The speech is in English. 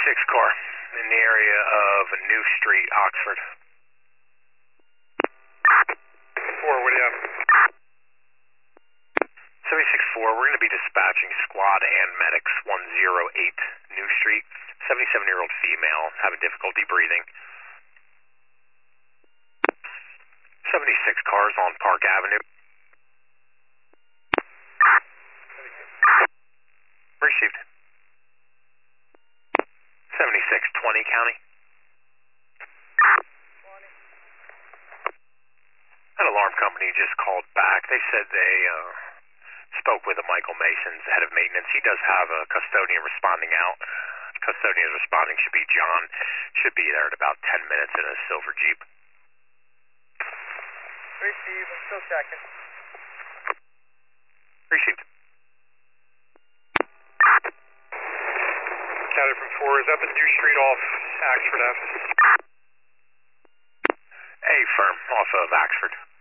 car in the area of New Street, Oxford. 4, what do you have? 76-4, we're going to be dispatching squad and medics 108 New Street. 77-year-old female having difficulty breathing. 76 cars on Park Avenue. Received. 76-20 County. That alarm company just called back. They said they spoke with a Michael Mason's head of maintenance. He does have a custodian responding out. Custodian responding should be John. Should be there in about 10 minutes in a silver Jeep. Received, I'm still checking. Received. Counted from 4, is that the New Street off Oxford Ave? A firm off of Oxford.